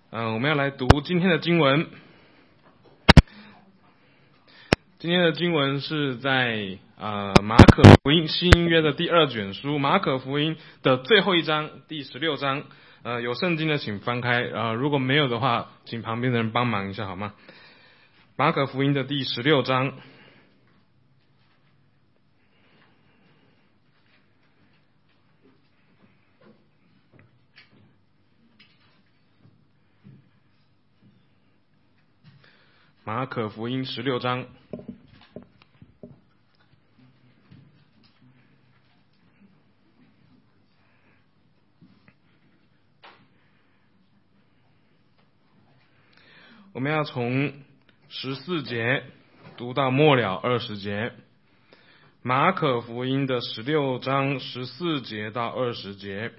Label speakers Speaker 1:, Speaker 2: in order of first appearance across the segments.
Speaker 1: 我们要来读今天的经文。今天的经文是在马可福音新约的第2卷书，马可福音的最后一章第16章。有圣经的请翻开，如果没有的话，请旁边的人帮忙一下好吗？马可福音的第16章。马可福音16章。我们要从14节读到末了20节。马可福音的16章14节到20节。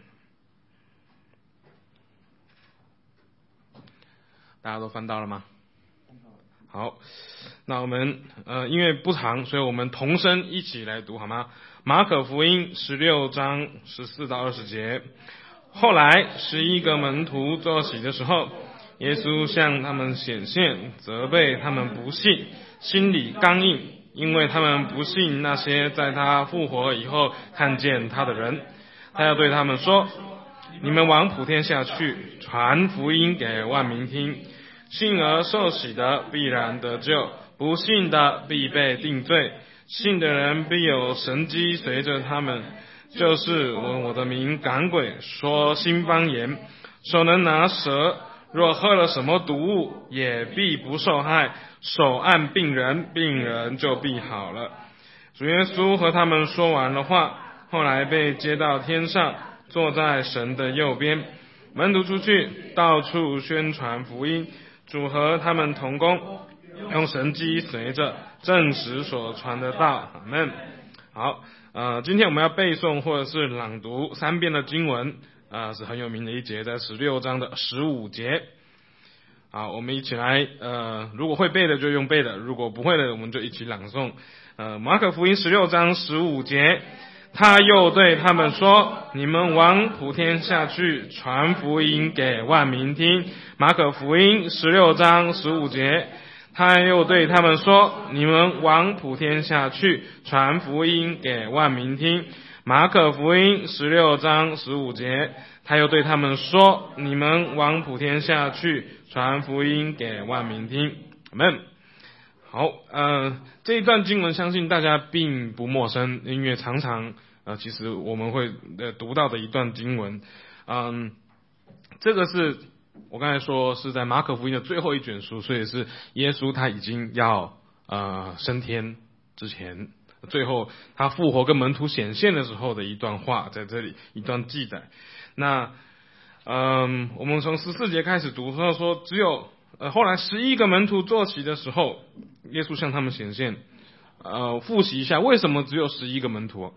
Speaker 1: 大家都翻到了吗？好，那我们因为不长，所以我们同声一起来读好吗？马可福音16章14到20节。后来11个门徒坐席的时候，耶稣向他们显现，责备他们不信，心里刚硬，因为他们不信那些在他复活以后看见他的人。他要对他们说：你们往普天下去，传福音给万民听。信而受洗的必然得救，不信的必被定罪。信的人必有神迹随着他们，就是闻我的名赶鬼，说新方言，手能拿蛇，若喝了什么毒物，也必不受害。手按病人，病人就必好了。主耶稣和他们说完了话，后来被接到天上，坐在神的右边。门徒出去，到处宣传福音。主和他们同工，用神迹随着证实所传的道。阿们。好，今天我们要背诵或者是朗读3遍的经文，是很有名的一节，在16章的15节。好，我们一起来，如果会背的就用背的，如果不会的我们就一起朗诵。马可福音16章15节，他又对他们说：你们往普天下去，传福音给万民听。马可福音16章15节，他又对他们说：你们往普天下去，传福音给万民听。马可福音16章15节，他又对他们说：你们往普天下去，传福音给万民听。阿们。好，这一段经文相信大家并不陌生，因为常常其实我们会读到的一段经文。这个是我刚才说是在马可福音的最后一卷书，所以是耶稣他已经要升天之前，最后他复活跟门徒显现的时候的一段话，在这里一段记载。那我们从14节开始读，说只有后来11个门徒坐席的时候，耶稣向他们显现。复习一下，为什么只有11个门徒？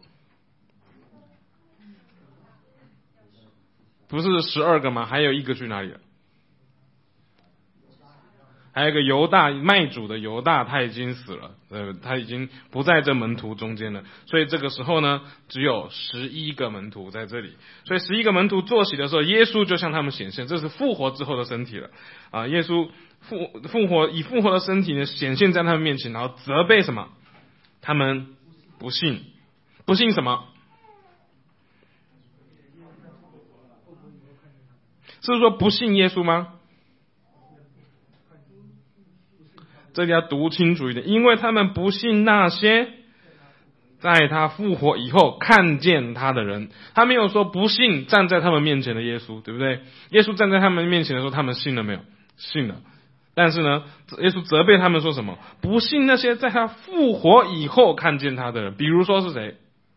Speaker 1: 不是12个吗？还有一个去哪里了？还有一个犹大，卖主的犹大，他已经死了，他已经不在这门徒中间了。所以这个时候呢，只有11个门徒在这里。所以11个门徒坐席的时候，耶稣就向他们显现，这是复活之后的身体了。耶稣复活的身体呢显现在他们面前，然后责备什么？他们不信。不信什么？是说不信耶稣吗？这里要读清楚一点，因为他们不信那些在他复活以后看见他的人。他没有说不信站在他们面前的耶稣，对不对？耶稣站在他们面前的时候，他们信了没有？信了。但是呢，耶稣责备他们说什么？不信那些在他复活以后看见他的人。比如说是谁？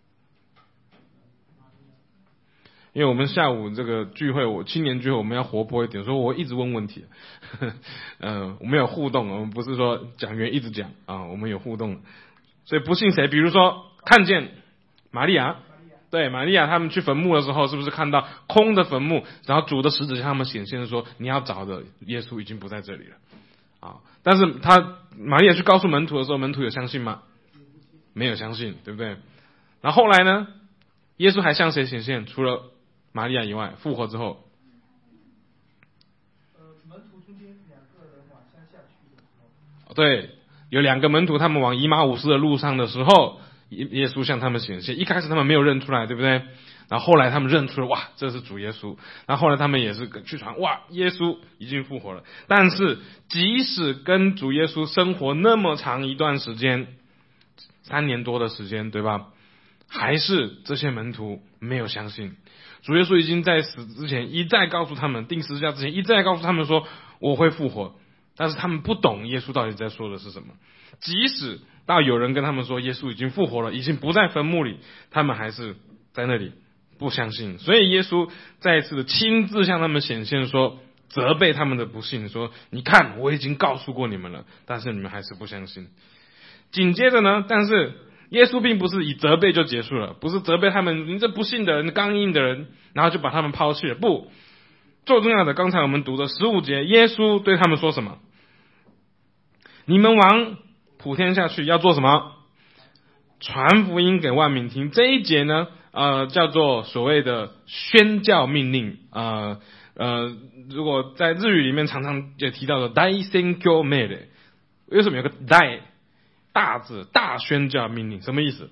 Speaker 1: 因为我们下午这个聚会，青年聚会我们要活泼一点，所以我一直问问题。我们有互动，我们不是说讲员一直讲我们有互动。所以不信谁？比如说看见玛利亚，对，玛利亚他们去坟墓的时候，是不是看到空的坟墓，然后主的使者向他们显现说，你要找的耶稣已经不在这里了。但是玛利亚去告诉门徒的时候，门徒有相信吗？没有相信，对不对？然后后来呢，耶稣还向谁显现？除了玛利亚以外，复活之后
Speaker 2: 门徒中间2个人往乡下去的时候，
Speaker 1: 对，有2个门徒，他们往以马五斯的路上的时候，耶稣向他们显现。一开始他们没有认出来，对不对？然后后来他们认出了，哇，这是主耶稣。然后后来他们也是去传，哇，耶稣已经复活了。但是即使跟主耶稣生活那么长一段时间，3年多的时间，对吧？还是这些门徒没有相信。主耶稣已经在死之前一再告诉他们，钉十字架之前一再告诉他们说我会复活，但是他们不懂耶稣到底在说的是什么。即使到有人跟他们说耶稣已经复活了，已经不在坟墓里，他们还是在那里不相信。所以耶稣再一次的亲自向他们显现，说责备他们的不信，说你看我已经告诉过你们了，但是你们还是不相信。紧接着呢，但是耶稣并不是以责备就结束了，不是责备他们你这不信的人刚硬的人，然后就把他们抛弃了。不，最重要的刚才我们读的15节，耶稣对他们说什么？你们往普天下去要做什么？传福音给万民听。这一节呢叫做所谓的宣教命令。如果在日语里面常常也提到的大宣教命令，为什么有个大字，大宣教命令？什么意思？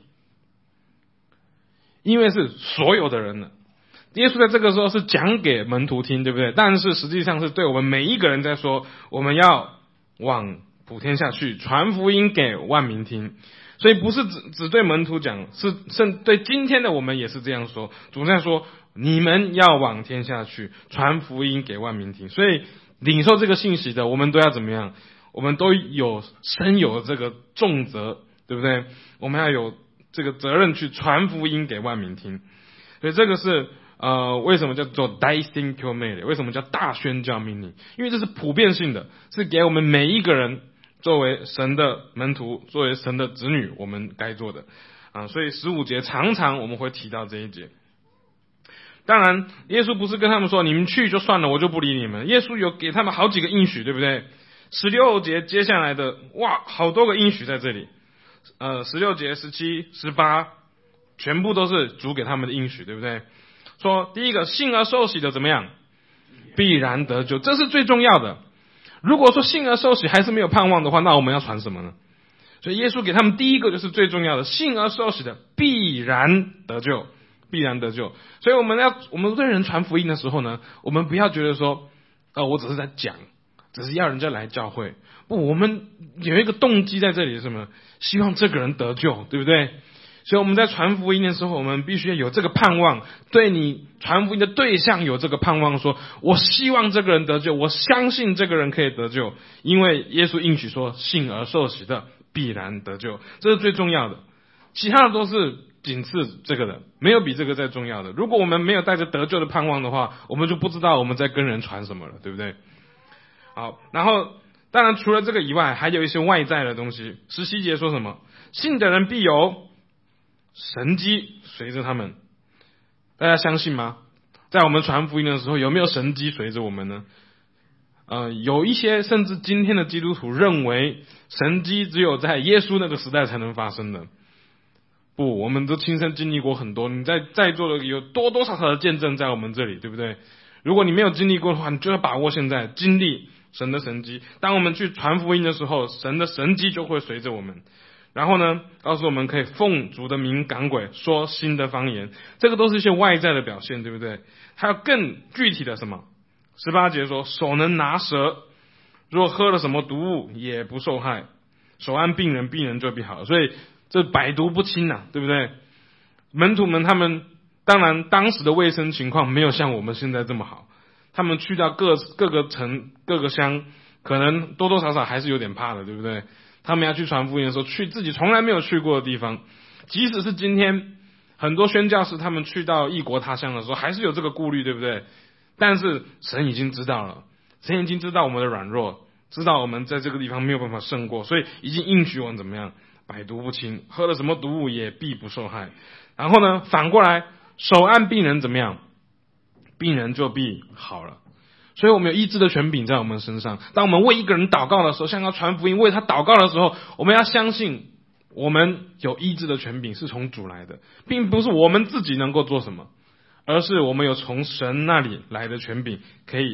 Speaker 1: 因为是所有的人了。耶稣在这个时候是讲给门徒听，对不对？但是实际上是对我们每一个人在说，我们要往普天下去，传福音给万民听。所以不是只对门徒讲，是对今天的我们也是这样说。主在说，你们要往天下去，传福音给万民听。所以领受这个信息的，我们都要怎么样？我们都深有这个重责，对不对？我们要有这个责任去传福音给万民听。所以这个是为什么叫做大宣教命令？为什么叫大宣教命令？因为这是普遍性的，是给我们每一个人作为神的门徒，作为神的子女，我们该做的所以15节常常我们会提到这一节。当然耶稣不是跟他们说你们去就算了，我就不理你们。耶稣有给他们好几个应许，对不对？16节接下来的，哇，好多个应许在这里。16节、17、18，全部都是主给他们的应许，对不对？说第一个，信而受洗的怎么样？必然得救，这是最重要的。如果说信而受洗还是没有盼望的话，那我们要传什么呢？所以耶稣给他们第一个就是最重要的，信而受洗的必然得救，必然得救。所以我们对人传福音的时候呢，我们不要觉得说我只是在讲，只是要人家来教会。不，我们有一个动机在这里，是什么？希望这个人得救，对不对？所以我们在传福音的时候，我们必须要有这个盼望，对你传福音的对象有这个盼望，说我希望这个人得救，我相信这个人可以得救，因为耶稣应许说信而受洗的必然得救，这是最重要的。其他的都是仅次这个的，没有比这个再重要的。如果我们没有带着得救的盼望的话，我们就不知道我们在跟人传什么了，对不对？好，然后当然除了这个以外，还有一些外在的东西。17节说什么？信的人必有神迹随着他们。大家相信吗？在我们传福音的时候，有没有神迹随着我们呢？有一些甚至今天的基督徒认为神迹只有在耶稣那个时代才能发生的。不，我们都亲身经历过很多，你在座的有多多少少的见证在我们这里，对不对？如果你没有经历过的话，你就要把握现在经历神的神迹。当我们去传福音的时候，神的神迹就会随着我们。然后呢，告诉我们可以奉主的名赶鬼，说新的方言，这个都是一些外在的表现，对不对？还有更具体的什么？18节说手能拿蛇，如果喝了什么毒物也不受害，手按病人，病人就必好。所以这百毒不侵啊，对不对？门徒们他们当然当时的卫生情况没有像我们现在这么好，他们去到各个城各个乡，可能多多少少还是有点怕的，对不对？他们要去传福音的时候，去自己从来没有去过的地方，即使是今天很多宣教士他们去到异国他乡的时候，还是有这个顾虑，对不对？但是神已经知道了，神已经知道我们的软弱，知道我们在这个地方没有办法胜过，所以已经应许我们怎么样，百毒不侵，喝了什么毒物也必不受害。然后呢，反过来手按病人怎么样，病人就必好了。所以我们有医治的权柄在我们身上。当我们为一个人祷告的时候，向他传福音，为他祷告的时候，我们要相信我们有医治的权柄是从主来的，并不是我们自己能够做什么，而是我们有从神那里来的权柄，可以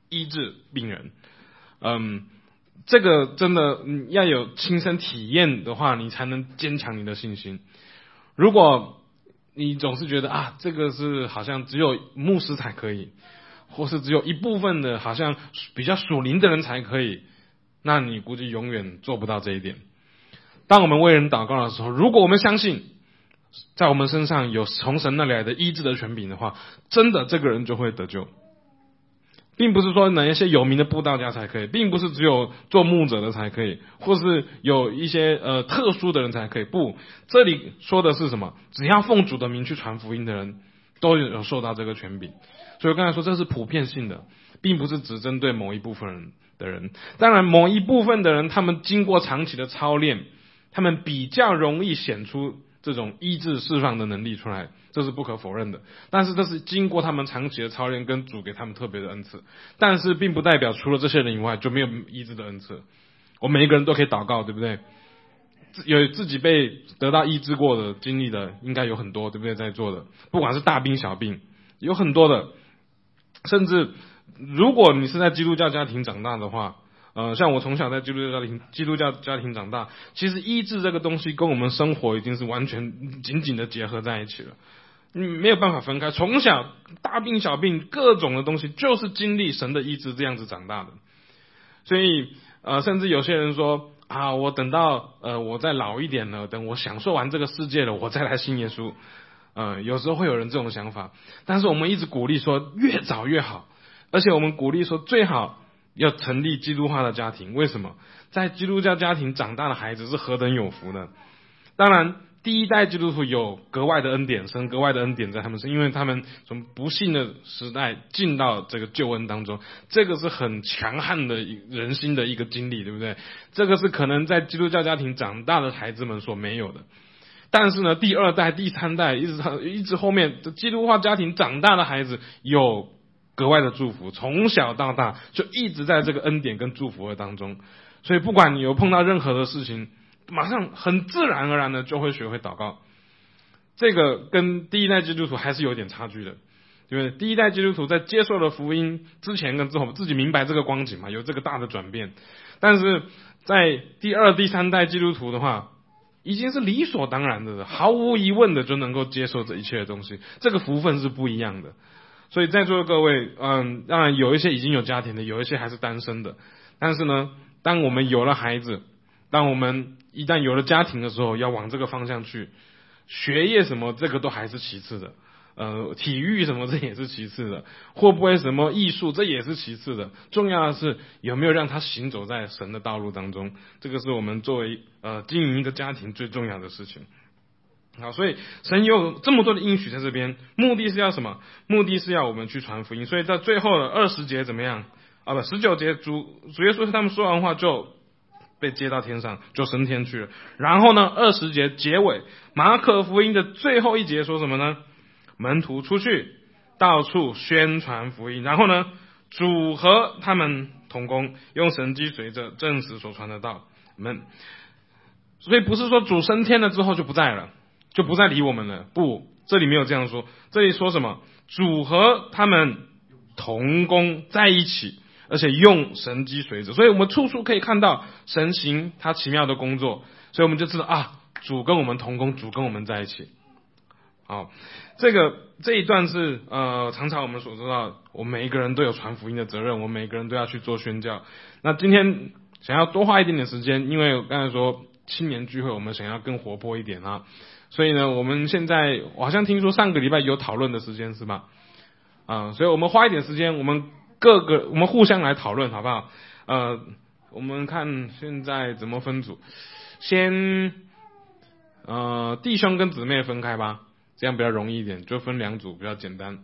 Speaker 1: 医治病人。这个真的要有亲身体验的话，你才能坚强你的信心。如果你总是觉得这个是好像只有牧师才可以，或是只有一部分的好像比较属灵的人才可以，那你估计永远做不到这一点。当我们为人祷告的时候，如果我们相信在我们身上有从神那里来的医治的权柄的话，真的这个人就会得救。并不是说哪一些有名的布道家才可以，并不是只有做牧者的才可以，或是有一些特殊的人才可以。不，这里说的是什么？只要奉主的名去传福音的人，都有受到这个权柄。所以我刚才说这是普遍性的，并不是只针对某一部分的人。当然，某一部分的人，他们经过长期的操练，他们比较容易显出这种医治释放的能力出来，这是不可否认的。但是这是经过他们长期的操练，跟主给他们特别的恩赐。但是并不代表除了这些人以外就没有医治的恩赐。我们每一个人都可以祷告，对不对？有自己被得到医治过的经历的，应该有很多，对不对？在座的，不管是大病小病，有很多的。甚至如果你是在基督教家庭长大的话，像我从小在基督教家庭长大，其实医治这个东西跟我们生活已经是完全紧紧的结合在一起了，没有办法分开。从小大病小病各种的东西，就是经历神的医治这样子长大的。所以甚至有些人说我等到我再老一点了，等我享受完这个世界了，我再来信耶稣。有时候会有人这种想法，但是我们一直鼓励说越早越好，而且我们鼓励说最好要成立基督化的家庭。为什么？在基督教家庭长大的孩子是何等有福的。当然第一代基督徒有格外的恩典，神格外的恩典在他们身，因为他们从不幸的时代进到这个救恩当中，这个是很强悍的人心的一个经历，对不对？这个是可能在基督教家庭长大的孩子们所没有的。但是呢，第二代第三代一直后面基督化家庭长大的孩子有格外的祝福，从小到大就一直在这个恩典跟祝福的当中。所以不管你有碰到任何的事情，马上很自然而然的就会学会祷告。这个跟第一代基督徒还是有点差距的，因为第一代基督徒在接受了福音之前跟之后，自己明白这个光景嘛，有这个大的转变。但是在第二第三代基督徒的话，已经是理所当然的，毫无疑问的就能够接受这一切的东西，这个福分是不一样的。所以在座的各位，当然有一些已经有家庭的，有一些还是单身的。但是呢，当我们有了孩子，当我们一旦有了家庭的时候，要往这个方向去。学业什么这个都还是其次的，体育什么这也是其次的，会不会什么艺术这也是其次的，重要的是有没有让他行走在神的道路当中，这个是我们作为经营一个家庭最重要的事情。好，所以神有这么多的应许在这边，目的是要什么？目的是要我们去传福音。所以在最后的20节怎么样19节主耶稣他们说完话就被接到天上，就升天去了。然后呢，20节结尾，马可福音的最后一节说什么呢？门徒出去，到处宣传福音。然后呢，主和他们同工，用神迹随着证实所传的道。所以不是说主升天了之后就不在了，就不再理我们了。不，这里没有这样说。这里说什么？主和他们同工在一起。而且用神迹随着，所以我们处处可以看到神行他奇妙的工作，所以我们就知道主跟我们同工，主跟我们在一起。好，这一段是常常我们所知道，我们每一个人都有传福音的责任，我们每一个人都要去做宣教。那今天想要多花一点点时间，因为我刚才说青年聚会，我们想要更活泼一点所以呢，我们现在我好像听说上个礼拜有讨论的时间是吧？所以我们花一点时间，我们互相来讨论好不好？我们看现在怎么分组，先弟兄跟姊妹分开吧，这样比较容易一点，就分2组比较简单。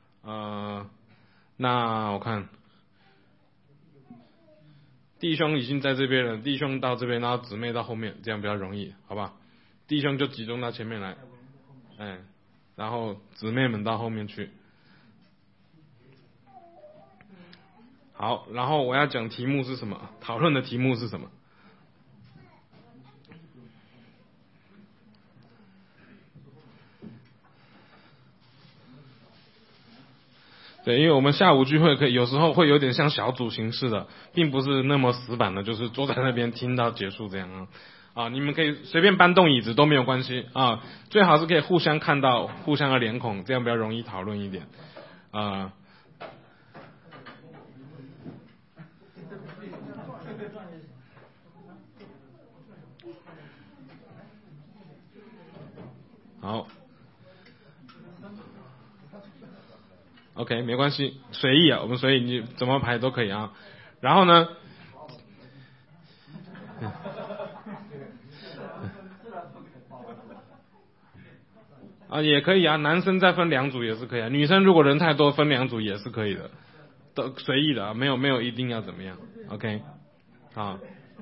Speaker 1: 那我看弟兄已经在这边了，弟兄到这边，然后姊妹到后面，这样比较容易，好吧？弟兄就集中到前面来，然后姊妹们到后面去。好，然后我要讲题目是什么？讨论的题目是什么？ 对，因为我们下午聚会可以有时候会有点像小组形式的，并不是那么死板的，就是坐在那边听到结束这样啊。啊，你们可以随便搬动椅子都没有关系啊，最好是可以互相看到互相的脸孔，这样比较容易讨论一点啊。好 ，OK， 没关系，随意啊，我们随意，你怎么排都可以啊。然后呢？啊，也可以啊，男生再分两组也是可以啊，女生如果人太多分两组也是可以的，都随意的啊，没有一定要怎么样 ，OK， 好，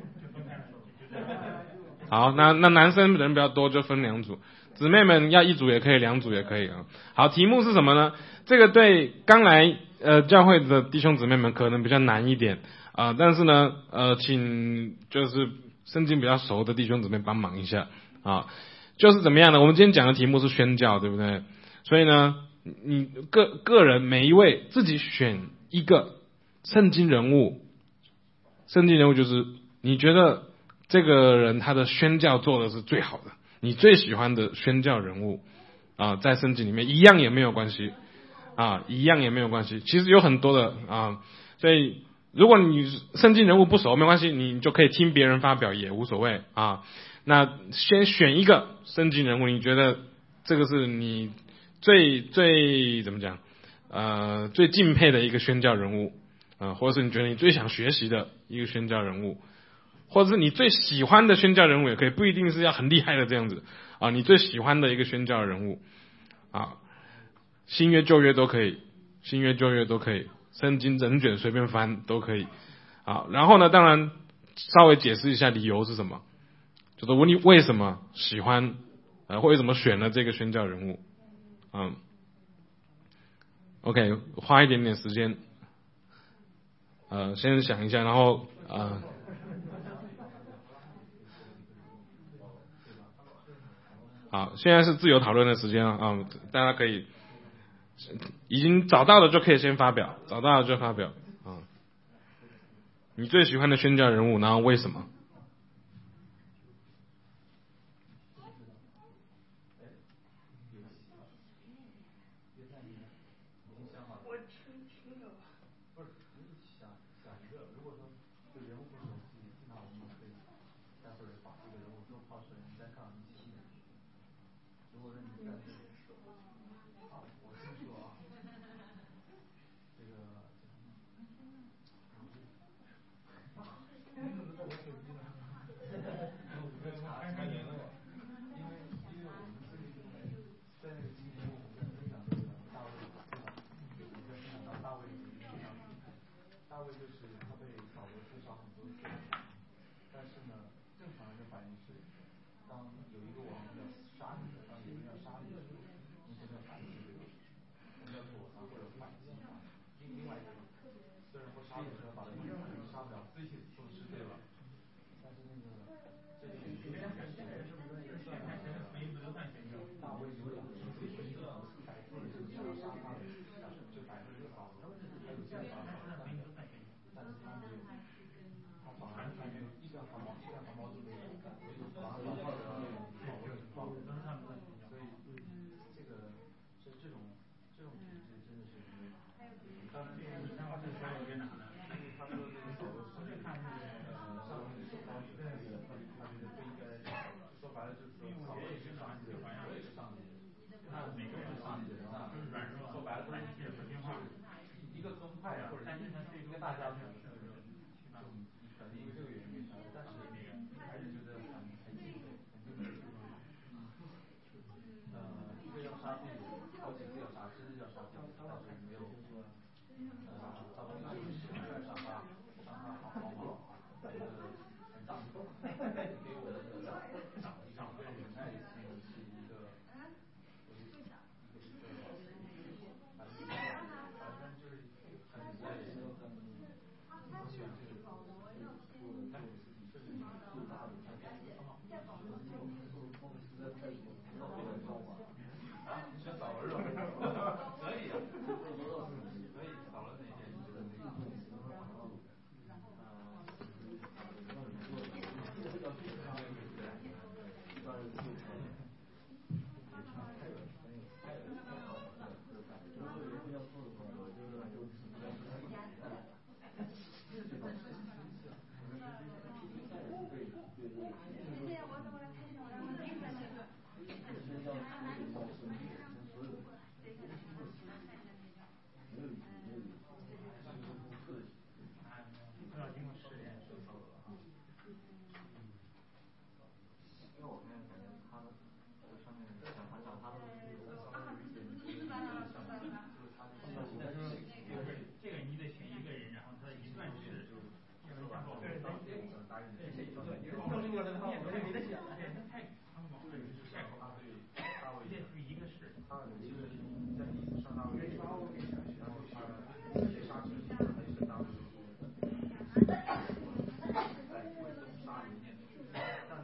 Speaker 1: 好，那男生人比较多就分两组，姊妹们要一组也可以，两组也可以啊。好，题目是什么呢？这个对刚来教会的弟兄姊妹们可能比较难一点啊，但是呢请就是圣经比较熟的弟兄姊妹帮忙一下啊。就是怎么样呢？我们今天讲的题目是宣教，对不对？所以呢，你个人每一位自己选一个圣经人物，圣经人物就是你觉得这个人他的宣教做的是最好的，你最喜欢的宣教人物啊，在圣经里面一样也没有关系啊，一样也没有关系。其实有很多的啊，所以如果你圣经人物不熟没关系，你就可以听别人发表也无所谓啊。那先选一个圣经人物，你觉得这个是你最怎么讲最敬佩的一个宣教人物或者是你觉得你最想学习的一个宣教人物，或者是你最喜欢的宣教人物也可以，不一定是要很厉害的这样子啊，你最喜欢的一个宣教人物啊，新约旧约都可以，新约旧约都可以，圣经整卷随便翻都可以啊。然后呢，当然稍微解释一下理由是什么。就是问你为什么喜欢或为什么选了这个宣教人物OK 花一点点时间先想一下，然后好，现在是自由讨论的时间了大家可以已经找到的就可以先发表，找到的就发表你最喜欢的宣教人物，然后为什么？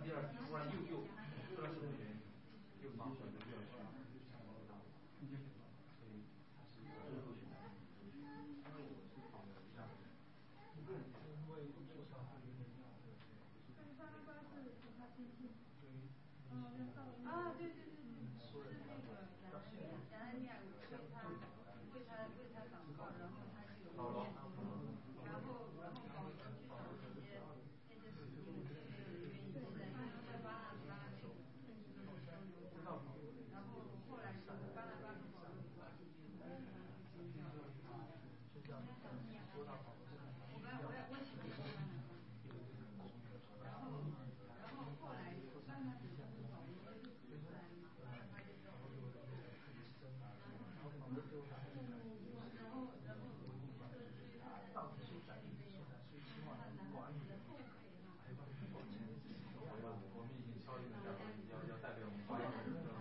Speaker 2: 第二突然又不知道是什么原因又发出来就不要去，所以他是最后选择。因为我是觉得这样，因为受伤会有点尿的，
Speaker 3: 巴拉巴是普查亲信。对对对对。
Speaker 2: 说的那个到现在
Speaker 3: 亚当尼尔为他祷告，然后他就有念经，然后保罗去找那些使徒，没有人愿意现在巴拿巴那个甚至都有收留他，然后后来是巴拿巴和保罗一起解决问题。我喜欢说巴拿巴，然后后来慢慢的就是保罗他就自然他就知道我有人
Speaker 2: 到处在一直说的，所以希望管理后悔了。我们已经敲定了这样，要带给我们发扬人生。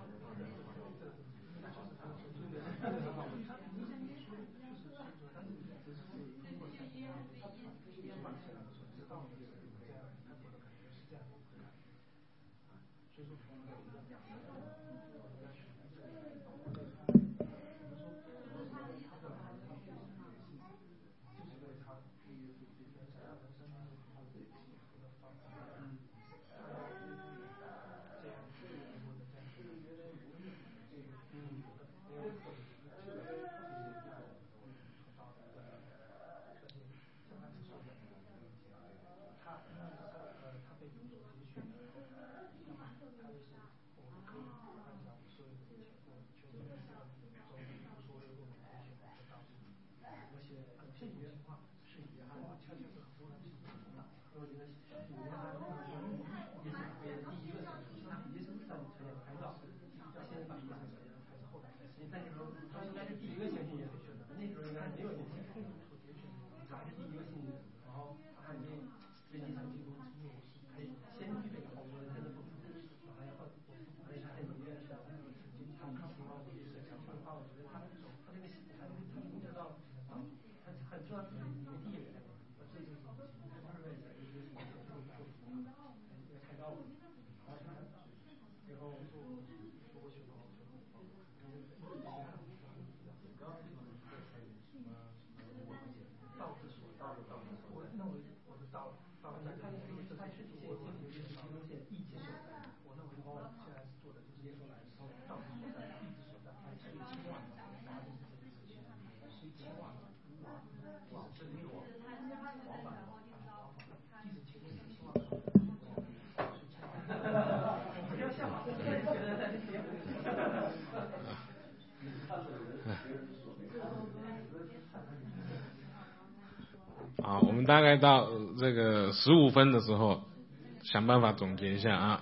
Speaker 1: 好，我们大概到这个15分的时候，想办法总结一下啊。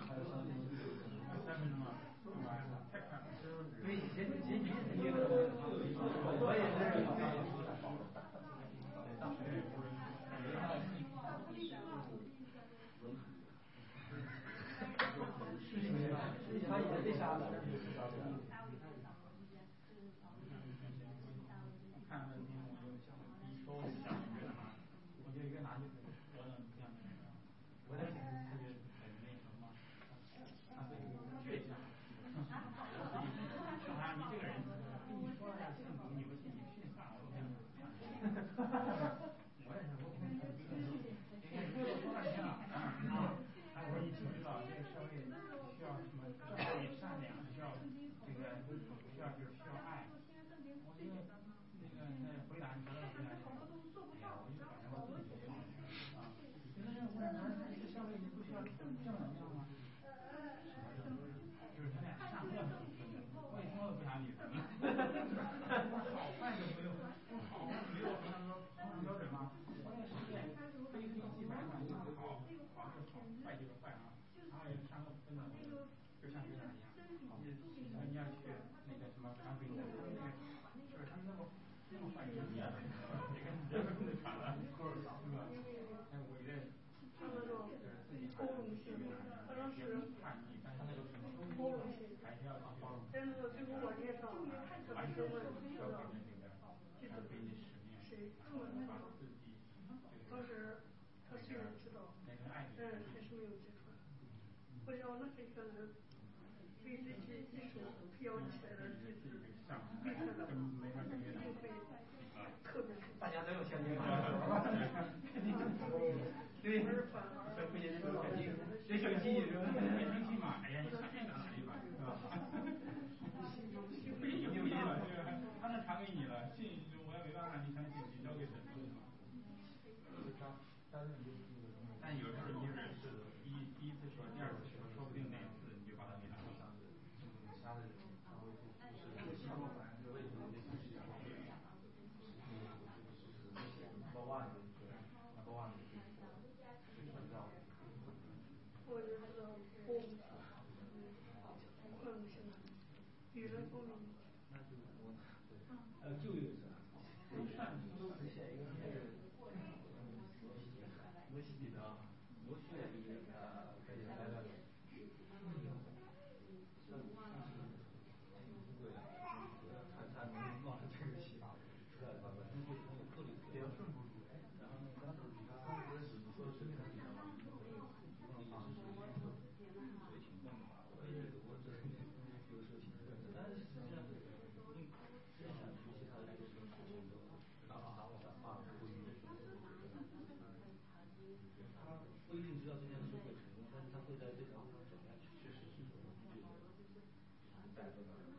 Speaker 3: 我要那个人对这些艺术标起来的句子，背出来的话，一定会特别生气。
Speaker 2: 大家都有相亲嘛，对，小姑爷都肯定，这生气是吧？别生气嘛，哎呀，你上面哪里吧，是吧？不信就信了，对吧？他那传给你了，信我也没办法，你相信你交给神是吧？但有时候你是第一次说，第二次说，说不定哪一次你就把它给拿上。
Speaker 3: 我就是风，困是吗？雨人风鸣。
Speaker 2: 就有是吧？罗西的啊，罗西的可以来了。他能忘了这个戏，出来吧，很有特点。比较顺不住，然后呢，当时比他说是他比较忙，也是属于挺笨的吧。我也觉得我这有时候挺笨的，但是实际上想学习他的这个事情都打不会晕。他不一定知道这件事会成功，但是他会在这条路上走下去，确实是有这个带动的。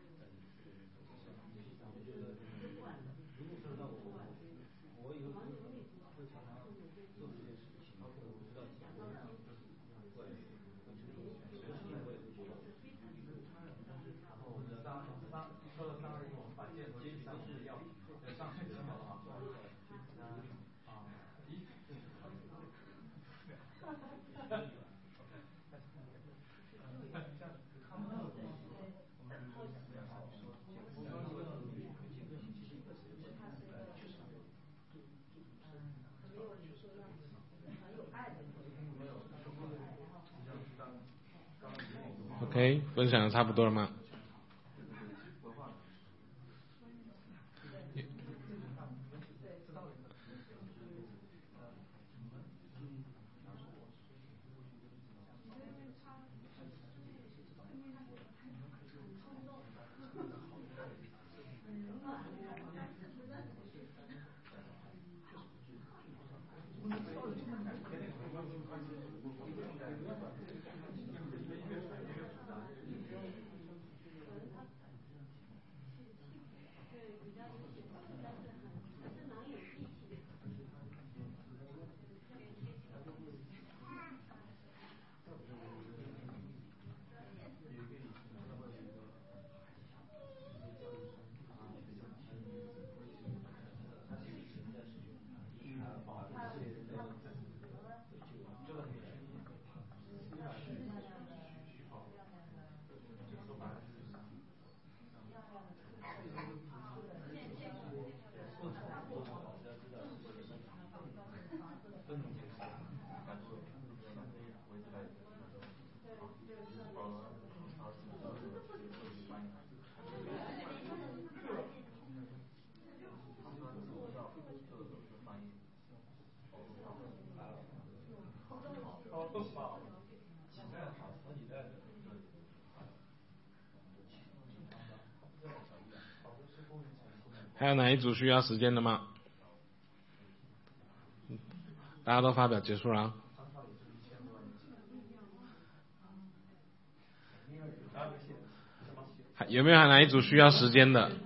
Speaker 2: 我觉得，如果说让我以后会常常做这件事情，我不知道怎么会成功，什么事情我也会去做。然后我觉得当说了当然我们把箭头指向我们的要上去的话啊，
Speaker 1: OK， 分享的差不多了吗？还有哪一组需要时间的吗？大家都发表结束了。有没有哪一组需要时间的？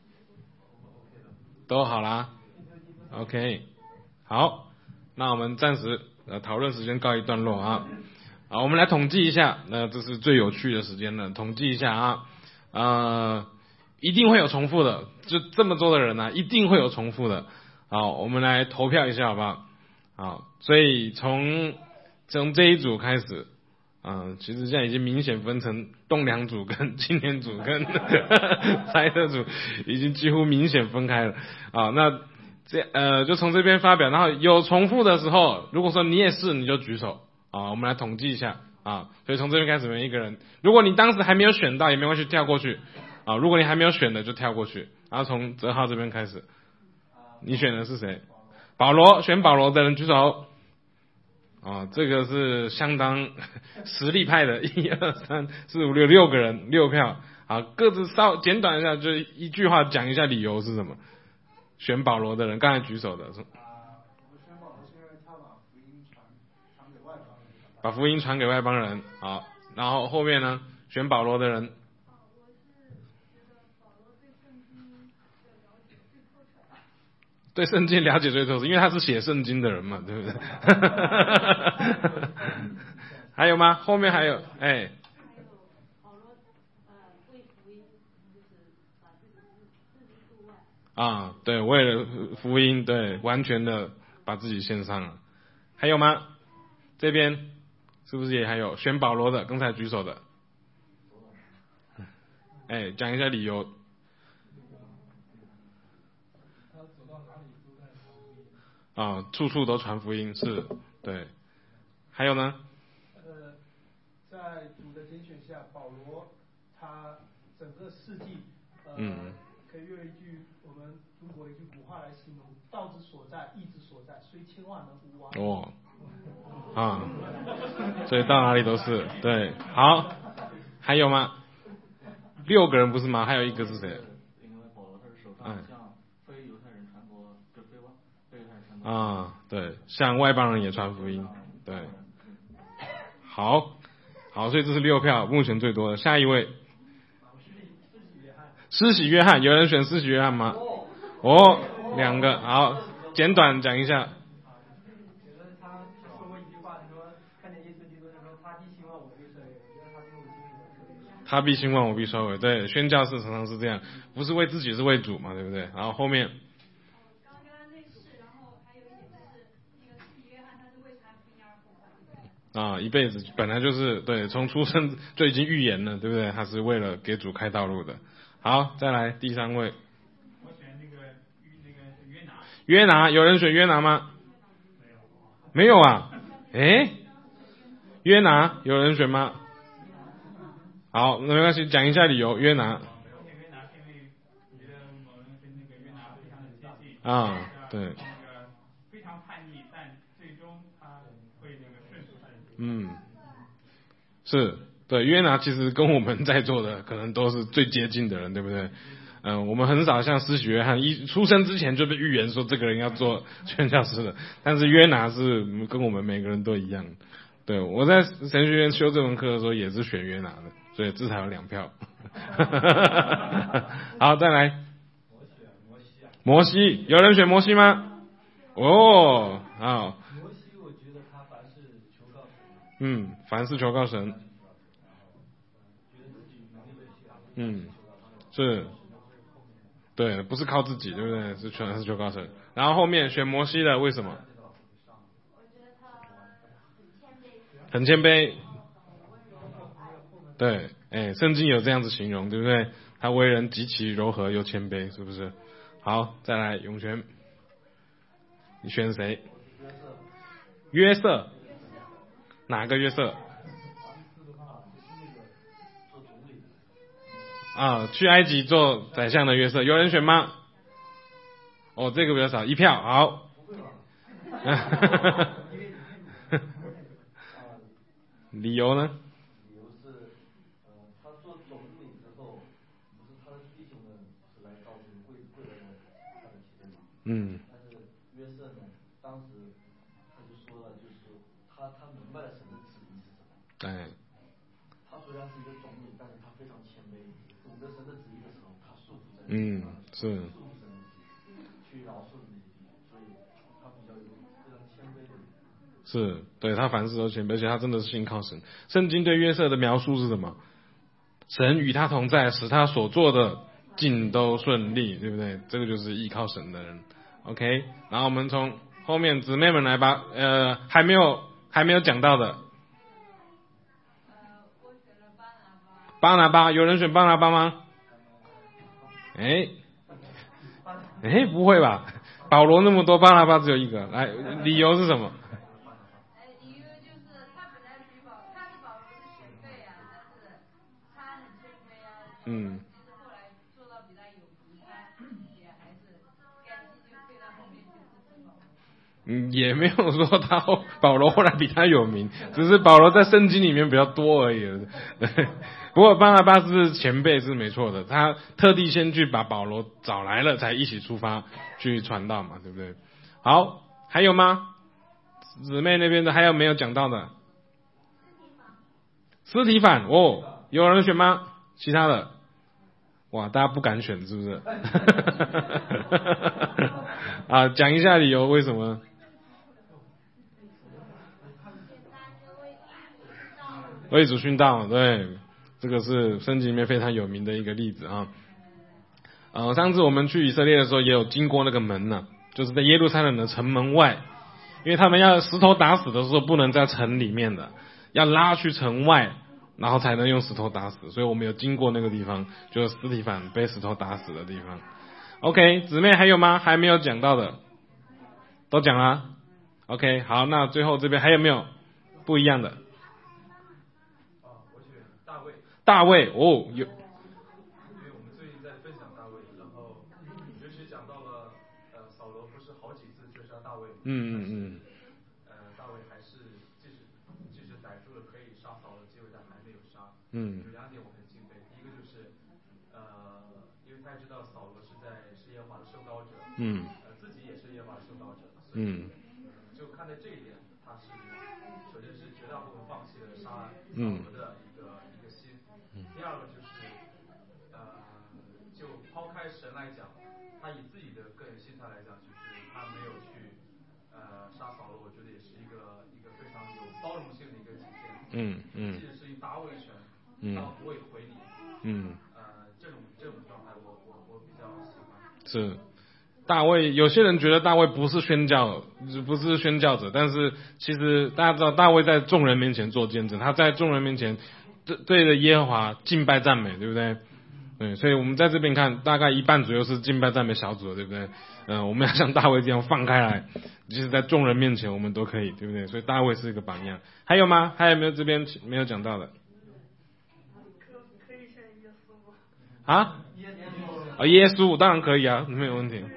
Speaker 1: 都好啦 ，OK， 好，那我们暂时讨论时间告一段落啊。好，我们来统计一下，这是最有趣的时间了。统计一下啊，一定会有重复的，就这么多的人一定会有重复的。好，我们来投票一下好不好？好，所以从这一组开始。其实现在已经明显分成栋梁组跟青年组跟猜测组，已经几乎明显分开了。那就从这边发表，然后有重复的时候，如果说你也是，你就举手我们来统计一下所以从这边开始，每一个人，如果你当时还没有选到也没关系，跳过去如果你还没有选的就跳过去，然后从泽浩这边开始，你选的是谁？保罗，选保罗的人举手。 啊，这个是相当实力派的，1、2、3、4、5、6个人，6票。好，各自简短一下，就一句话讲一下理由是什么。选保罗的人，刚才举手的。
Speaker 2: 我选保罗是因为他把福音传给外邦人。
Speaker 1: 把福音传给外邦人，好，然后后面呢，选保罗的人。
Speaker 3: 我是觉得保罗对圣经的了解最透彻。
Speaker 1: 对圣经了解最透彻，因为他是写圣经的人嘛，对不对？还有吗？后面还有，哎。啊，对，为了福音，对，完全的把自己献上了。还有吗？这边是不是也还有选保罗的？刚才举手的，哎，讲一下理由。啊，处处都传福音，是，对。还有呢？
Speaker 2: 在主的拣选下，保罗他整个事迹，可以用一句我们中国一句古话来形容：道之所在，义之所在，虽千万人吾往。
Speaker 1: 哦，啊，所以到哪里都是对。好，还有吗？6个人不是吗？还有一个是谁？
Speaker 4: 因为保罗他是首先向非犹太人传播，就非犹太人传播。
Speaker 1: 啊，对，向外邦人也传福音，对。好，所以这是6票，目前最多的。下一位。施洗约翰，有人选施洗约翰吗？哦，2个，好，简短讲一下。
Speaker 2: 他说过一句话，说看见耶稣基督，说他必兴旺，我必衰微。
Speaker 1: 他必兴旺，我必衰微。对，宣教士常常是这样，不是为自己，是为主嘛，对不对？然后后面。
Speaker 3: 刚刚跟他类似，然后还有一点就是那个施洗约翰，他是为传福音而活的。
Speaker 1: 啊，一辈子本来就是对，从出生就已经预言了，对不对？他是为了给主开道路的。好，再来第3位。
Speaker 2: 我选那个约拿。
Speaker 1: 约拿，有人选约拿吗？没有啊？约拿有人选吗？好，那没关系，讲一下理由。约拿。
Speaker 2: 约拿是因为觉得我们跟那个约拿非常的接近。
Speaker 1: 啊，对。
Speaker 2: 那个非常叛逆，但最终他会那个顺服。
Speaker 1: 是，对，约拿其实跟我们在座的可能都是最接近的人，对不对？我们很少像施洗约翰一出生之前就被预言说这个人要做宣教士的，但是约拿是跟我们每个人都一样。对，我在神学院修这门课的时候也是选约拿的，所以至少有2票。好，再来。摩西，有人选摩西吗？哦，好。
Speaker 2: 摩西，我觉得他凡事求告神。
Speaker 1: 凡事求告神。是。对，不是靠自己，对不对？是全是求告神。然后后面选摩西的，为什么？
Speaker 3: 我觉得他
Speaker 1: 很谦卑。对，圣经有这样子形容，对不对？他为人极其柔和又谦卑，是不是？好，再来永泉，你选谁？约瑟。哪个约瑟？啊，去埃及做宰相的约瑟，有人选吗？哦，这个比较少，1票，好。理由呢？
Speaker 4: 理由是，他做总理之后，不是他的弟兄们是来告诉跪在他的前面嘛。但是约瑟呢，当时他就说了，就是他明白了神的旨意是什么。他虽然是一个总理，但是他非常谦卑，懂得神的旨意的时候，他束缚在
Speaker 1: 是。
Speaker 4: 束缚神的旨意，去饶恕自己，所以他比较有非常谦卑的人。
Speaker 1: 是，对，他凡事都谦卑，而且他真的是信靠神。圣经对约瑟的描述是什么？神与他同在，使他所做的尽都顺利，对不对？这个就是依靠神的人。OK， 然后我们从后面姊妹们来吧，还没有讲到的。
Speaker 3: 我选了巴拿巴。
Speaker 1: 巴拿巴，有人选巴拿巴吗？不会吧？保罗那么多，巴拿巴只有1个。来，理由是什么？
Speaker 3: 理由就是他本来比他是保罗的前辈啊，但是他很谦卑啊。其实后来做到比他有福，他也还是该继续退到后面去支持保罗。
Speaker 1: 也没有说保罗后来比他有名，只是保罗在圣经里面比较多而已。对，不过巴拿巴是前辈是没错的，他特地先去把保罗找来了，才一起出发去传道嘛，对不对？好，还有吗？姊妹那边的还有没有讲到的？司提反哦，有人选吗？其他的？哇，大家不敢选是不是？啊，讲一下理由，为什么？为主殉道，对，这个是圣经里面非常有名的一个例子啊。上次我们去以色列的时候，也有经过那个门呢，就是在耶路撒冷的城门外，因为他们要石头打死的时候不能在城里面的，要拉去城外，然后才能用石头打死，所以我们有经过那个地方，就是司提反被石头打死的地方。OK， 姊妹还有吗？还没有讲到的，都讲了。OK， 好，那最后这边还有没有不一样的？
Speaker 2: 我选大卫。
Speaker 1: 大卫哦，有。
Speaker 2: 因为我们最近在分享大卫，然后尤其讲到了扫罗不是好几次追杀大卫，大卫还是即使逮住了可以杀扫罗的机会，但还没有杀。有两点我很敬佩，第一个就是因为他知道扫罗是耶和华的受膏者，自己也是耶和华的受膏者，所以就看在这一点，他是首先是绝大部分放弃了杀扫罗的一个心。第二个就是就抛开神来讲，他以自己的个人心态来讲，就是他没有去杀扫罗，我觉得也是一个非常有包容性的一个体现。即使是以打尾权，他不会回你。这种状态我比较喜欢。
Speaker 1: 是大卫，有些人觉得大卫不是宣教者，但是其实大家知道大卫在众人面前做见证，他在众人面前对着耶和华敬拜赞美，对不对？对，所以我们在这边看，大概一半左右是敬拜赞美小组的，对不对？我们要像大卫这样放开来，即使在众人面前我们都可以，对不对？所以大卫是一个榜样。还有吗？还有没有这边没有讲到的？
Speaker 3: 可以选耶稣吗？
Speaker 1: 啊？耶稣当然可以啊，没有问题。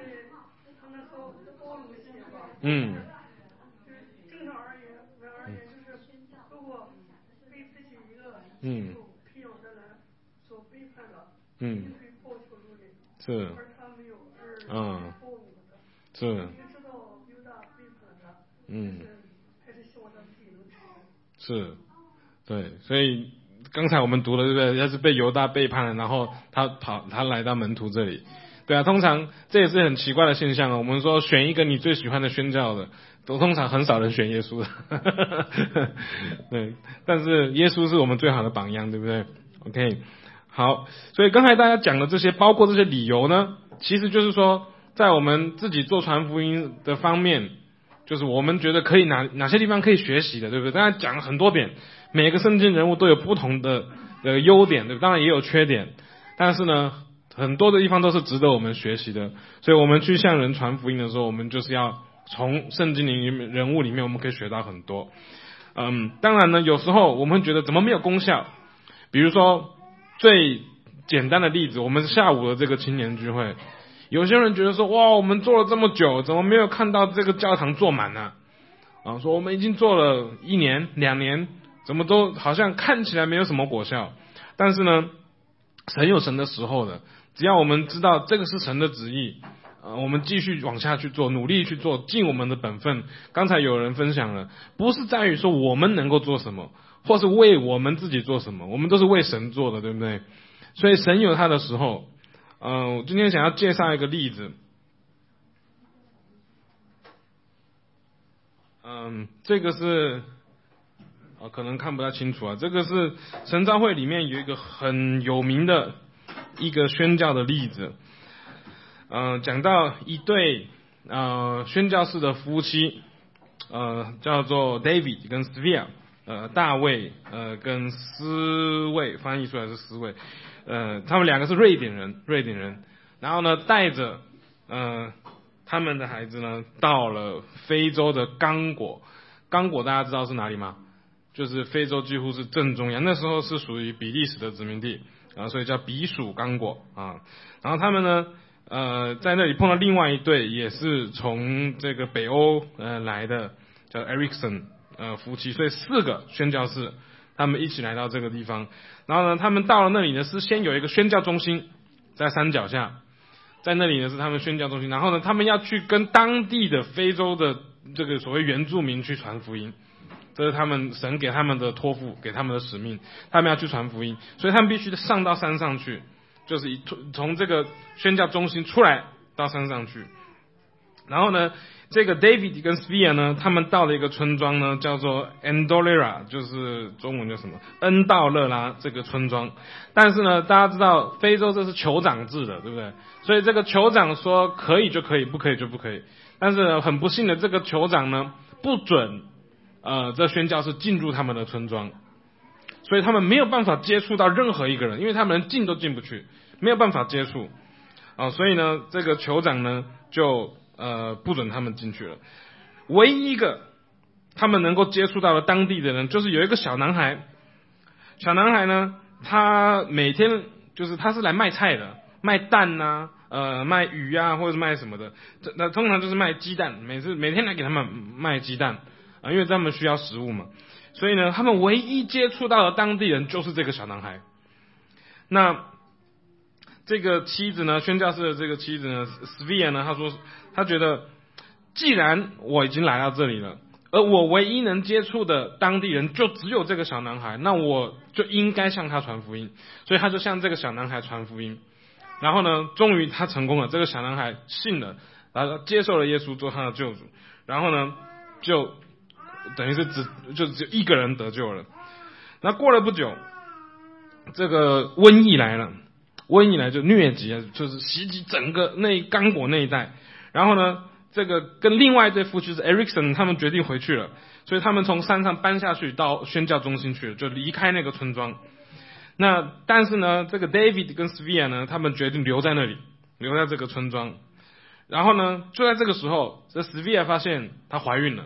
Speaker 3: 正常而言，就是如果被自己一个庇佑的人所背叛的，必须报仇如林。
Speaker 1: 是。
Speaker 3: 而他没有，报应的。
Speaker 1: 是。
Speaker 3: 你知道犹大背叛他，还是希望他自己能承认。
Speaker 1: 是，对，所以刚才我们读了，对不对？要是被犹大背叛了，然后他来到门徒这里。对啊，通常这也是很奇怪的现象啊。我们说选一个你最喜欢的宣教的，通常很少人选耶稣的。对，但是耶稣是我们最好的榜样，对不对 ？OK， 好，所以刚才大家讲的这些，包括这些理由呢，其实就是说，在我们自己做传福音的方面，就是我们觉得可以哪些地方可以学习的，对不对？大家讲了很多点，每个圣经人物都有不同的优点，对不对？当然也有缺点，但是呢，很多的地方都是值得我们学习的，所以我们去向人传福音的时候，我们就是要从圣经里面人物里面，我们可以学到很多。当然呢，有时候我们会觉得怎么没有功效？比如说最简单的例子，我们下午的这个青年聚会，有些人觉得说，哇，我们做了这么久，怎么没有看到这个教堂坐满呢？说我们已经做了1年2年，怎么都好像看起来没有什么果效。但是呢，神有神的时候的。只要我们知道这个是神的旨意，我们继续往下去做，努力去做，尽我们的本分。刚才有人分享了，不是在于说我们能够做什么，或是为我们自己做什么，我们都是为神做的，对不对？所以神有他的时候。我今天想要介绍一个例子。这个是可能看不太清楚啊。这个是神召会里面有一个很有名的一个宣教的例子。讲到一对宣教士的夫妻，叫做 David 跟 Svea， 大卫跟斯卫，翻译出来是斯卫。他们两个是瑞典人，然后呢带着他们的孩子呢到了非洲的刚果。刚果大家知道是哪里吗？就是非洲几乎是正中央，那时候是属于比利时的殖民地，所以叫比属刚果啊。然后他们呢在那里碰到另外一对也是从这个北欧来的，叫 Erickson 夫妻，所以4个宣教士他们一起来到这个地方。然后呢，他们到了那里呢，是先有一个宣教中心在山脚下，在那里呢是他们宣教中心。然后呢，他们要去跟当地的非洲的这个所谓原住民去传福音，这是他们神给他们的托付，给他们的使命，他们要去传福音，所以他们必须上到山上去，就是从这个宣教中心出来到山上去。然后呢，这个 David 跟 Svea 呢，他们到了一个村庄呢，叫做 Endolera， 就是中文叫什么恩道勒拉这个村庄。但是呢，大家知道非洲这是酋长制的，对不对？所以这个酋长说可以就可以，不可以就不可以。但是很不幸的，这个酋长呢不准这宣教士进入他们的村庄，所以他们没有办法接触到任何一个人，因为他们连进都进不去，没有办法接触所以呢，这个酋长呢就不准他们进去了。唯一一个他们能够接触到的当地的人，就是有一个小男孩。小男孩呢，他每天就是他是来卖菜的，卖蛋啊，卖鱼啊，或者是卖什么的。那通常就是卖鸡蛋，每天来给他们卖鸡蛋因为他们需要食物嘛。所以呢，他们唯一接触到的当地人就是这个小男孩。那这个妻子呢，宣教士的这个妻子呢 Svea 呢，他觉得既然我已经来到这里了，而我唯一能接触的当地人就只有这个小男孩，那我就应该向他传福音。所以他就向这个小男孩传福音。然后呢，终于他成功了，这个小男孩信了，然后接受了耶稣做他的救主。然后呢，就等于是只有一个人得救了。那过了不久，这个瘟疫来了。瘟疫来就疟疾，就是袭击整个刚果那一带。然后呢，这个跟另外一对夫妻是 Erickson， 他们决定回去了，所以他们从山上搬下去到宣教中心去了，就离开那个村庄。那但是呢，这个 David 跟 Svea 呢，他们决定留在那里，留在这个村庄。然后呢，就在这个时候，这 Svea 发现她怀孕了。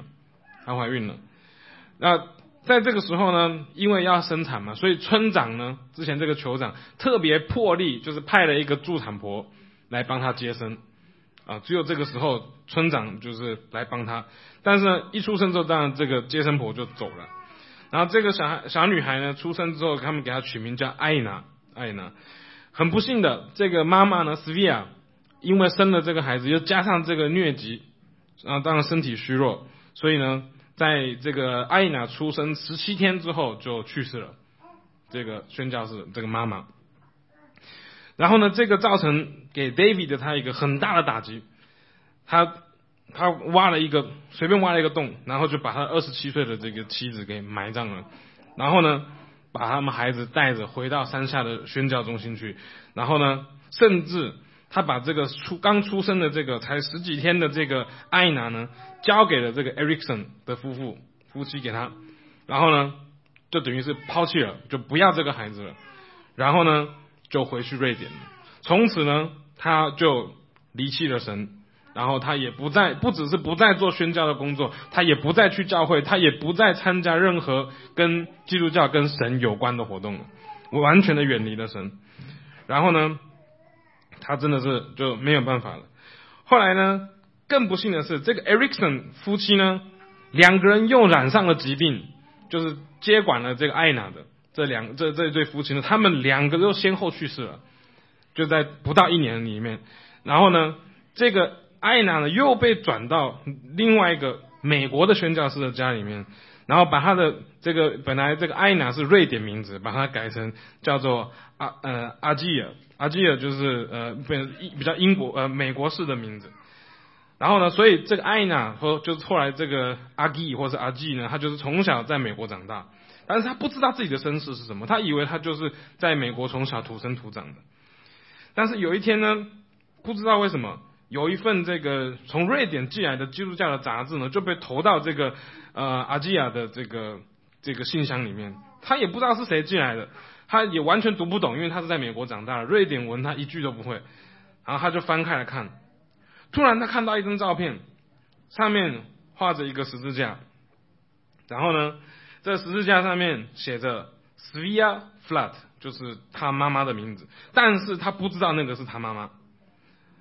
Speaker 1: 那在这个时候呢，因为要生产嘛，所以村长呢，之前这个酋长特别破例，就是派了一个助产婆来帮他接生只有这个时候村长就是来帮他。但是呢，一出生之后，当然这个接生婆就走了。然后这个小女孩呢，出生之后，他们给她取名叫艾娜。很不幸的，这个妈妈呢 Svea 因为生了这个孩子，又加上这个疟疾当然身体虚弱，所以呢，在这个艾娜出生17天之后就去世了，这个宣教士这个妈妈。然后呢，这个造成给 David 他一个很大的打击。他随便挖了一个洞，然后就把他27岁的这个妻子给埋葬了。然后呢，把他们孩子带着回到山下的宣教中心去。然后呢，甚至他把这个刚出生的这个才10几天的这个艾娜呢，交给了这个 Erickson 的夫妻给他。然后呢，就等于是抛弃了，就不要这个孩子了。然后呢，就回去瑞典了。从此呢，他就离弃了神。然后他也不只是不再做宣教的工作，他也不再去教会，他也不再参加任何跟基督教跟神有关的活动了，完全的远离了神。然后呢，他真的是就没有办法了。后来呢，更不幸的是，这个 Erickson 夫妻呢，2个人又染上了疾病，就是接管了这个艾娜的这对夫妻呢，他们2个都先后去世了，就在不到1年里面。然后呢，这个艾娜呢又被转到另外一个美国的宣教士的家里面，然后把他的这个本来这个艾娜是瑞典名字，把它改成叫做阿基尔就是比较美国式的名字。然后呢，所以这个艾娜就是后来这个阿基或是阿基呢，他就是从小在美国长大，但是他不知道自己的身世是什么，他以为他就是在美国从小土生土长的。但是有一天呢，不知道为什么，有一份这个从瑞典寄来的基督教的杂志呢，就被投到这个阿基亚的这个信箱里面。他也不知道是谁寄来的，他也完全读不懂，因为他是在美国长大的，瑞典文他一句都不会。然后他就翻开来看，突然他看到一张照片，上面画着一个十字架，然后呢，这十字架上面写着 Svea Flat， 就是他妈妈的名字，但是他不知道那个是他妈妈。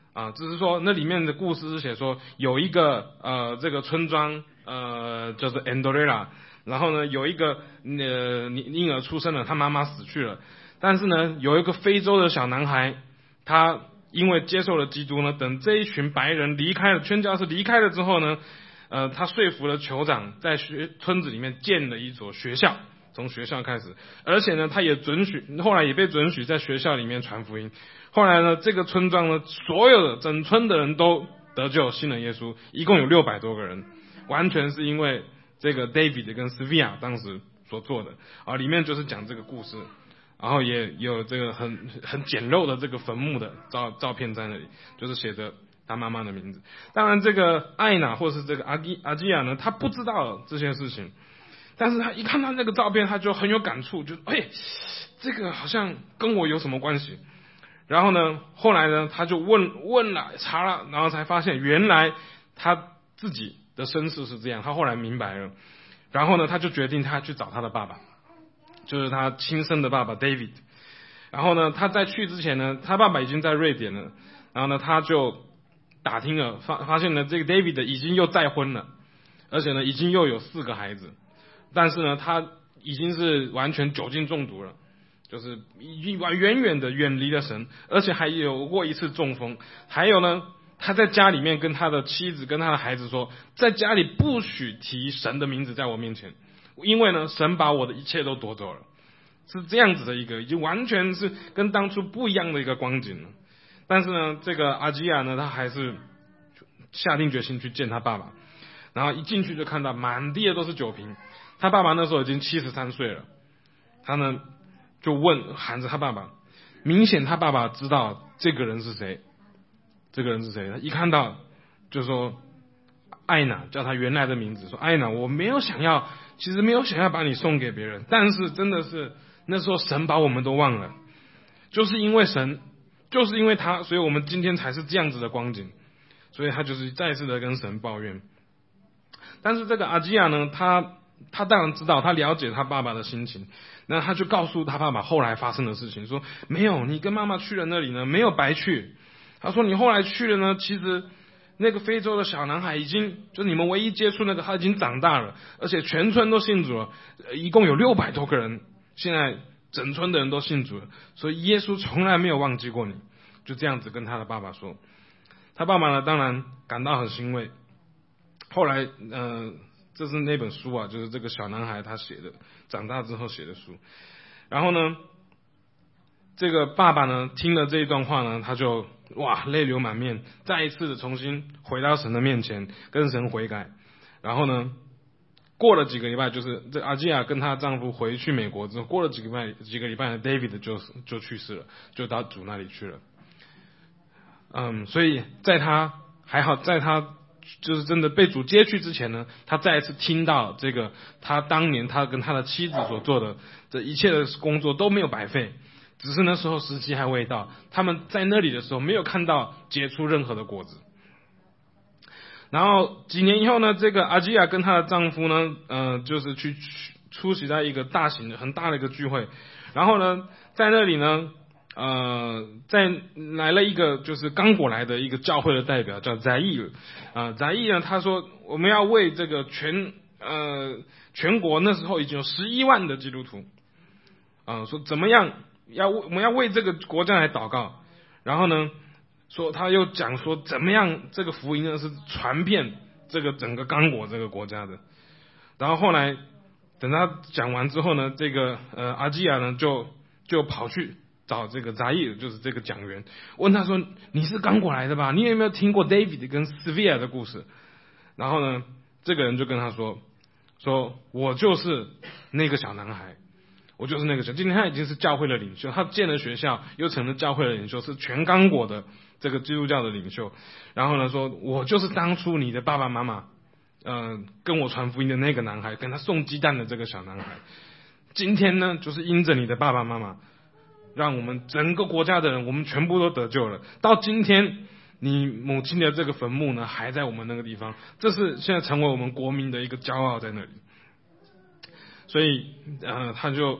Speaker 1: 只是说那里面的故事是写说有一个这个村庄就是 Andorra， 然后呢有一个婴儿出生了，他妈妈死去了，但是呢有一个非洲的小男孩，他因为接受了基督呢，等这一群白人离开了，宣教士离开了之后呢，他说服了酋长，在村子里面建了一所学校，从学校开始，而且呢他也后来也被准许在学校里面传福音。后来呢这个村庄呢所有的整村的人都得救信了耶稣，一共有600多个人，完全是因为这个 David 跟 Sylvia 当时所做的里面就是讲这个故事，然后也有这个很简陋的这个坟墓的照片在那里，就是写着他妈妈的名字。当然这个艾娜或是这个阿基亚呢，他不知道这些事情，但是他一看到那个照片他就很有感触，就这个好像跟我有什么关系。然后呢后来呢他就问了查了，然后才发现原来他自己的身世是这样，他后来明白了。然后呢他就决定他去找他的爸爸，就是他亲生的爸爸 David。 然后呢他在去之前呢，他爸爸已经在瑞典了，然后呢他就打听了发现呢这个 David 已经又再婚了，而且呢已经又有4个孩子，但是呢他已经是完全酒精中毒了，就是已经远远的远离了神，而且还有过一次中风。还有呢他在家里面跟他的妻子跟他的孩子说，在家里不许提神的名字在我面前，因为呢神把我的一切都夺走了，是这样子的一个已经完全是跟当初不一样的一个光景了。但是呢这个阿基亚呢他还是下定决心去见他爸爸，然后一进去就看到满地的都是酒瓶，他爸爸那时候已经73岁了，他呢就喊着他爸爸，明显他爸爸知道这个人是谁，他一看到就说艾娜，叫他原来的名字，说艾娜，我其实没有想要把你送给别人，但是真的是那时候神把我们都忘了，就是因为神，就是因为他，所以我们今天才是这样子的光景。所以他就是再次的跟神抱怨。但是这个阿基亚呢，他当然知道，他了解他爸爸的心情，那他就告诉他爸爸后来发生的事情，说没有，你跟妈妈去了那里呢没有白去。他说你后来去了呢，其实那个非洲的小男孩已经就你们唯一接触那个，他已经长大了，而且全村都信主了，一共有600多个人，现在整村的人都信主了，所以耶稣从来没有忘记过你。就这样子跟他的爸爸说。他爸爸呢当然感到很欣慰。后来这是那本书就是这个小男孩他写的，长大之后写的书。然后呢这个爸爸呢听了这一段话呢，他就泪流满面，再一次的重新回到神的面前跟神悔改。然后呢过了几个礼拜，就是这阿基亚跟她丈夫回去美国之后，过了几个礼拜呢 David 就去世了，就到主那里去了。所以在他就是真的被主接去之前呢，他再一次听到这个他当年他跟他的妻子所做的这一切的工作都没有白费，只是那时候时机还未到，他们在那里的时候没有看到结出任何的果子。然后几年以后呢，这个阿基亚跟她的丈夫呢就是去出席在一个大型的很大的一个聚会，然后呢在那里呢再来了一个就是刚果来的一个教会的代表叫翟义翟义呢他说我们要为这个全国那时候已经有11万的基督徒说怎么样我们要为这个国家来祷告。然后呢说他又讲说怎么样这个福音呢是传遍这个整个刚果这个国家的。然后后来等他讲完之后呢，这个阿基亚呢就跑去找这个翟义，就是这个讲员，问他说你是刚果来的吧，你有没有听过 David 跟 Sylvia 的故事。然后呢这个人就跟他说我就是那个小男孩，我就是那个今天他已经是教会的领袖，他建了学校又成了教会的领袖，是全刚果的这个基督教的领袖。然后呢说我就是当初你的爸爸妈妈跟我传福音的那个男孩，跟他送鸡蛋的这个小男孩。今天呢就是因着你的爸爸妈妈，让我们整个国家的人我们全部都得救了，到今天你母亲的这个坟墓呢还在我们那个地方，这是现在成为我们国民的一个骄傲在那里。所以他就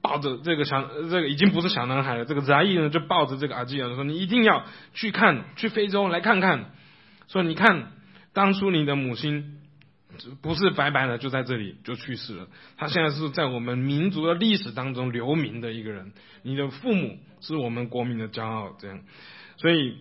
Speaker 1: 抱着这个已经不是小男孩了，这个扎伊呢就抱着这个阿基亚说：“你一定要去非洲来看看。说你看，当初你的母亲不是白白的就在这里就去世了，他现在是在我们民族的历史当中留名的一个人。你的父母是我们国民的骄傲。”这样，所以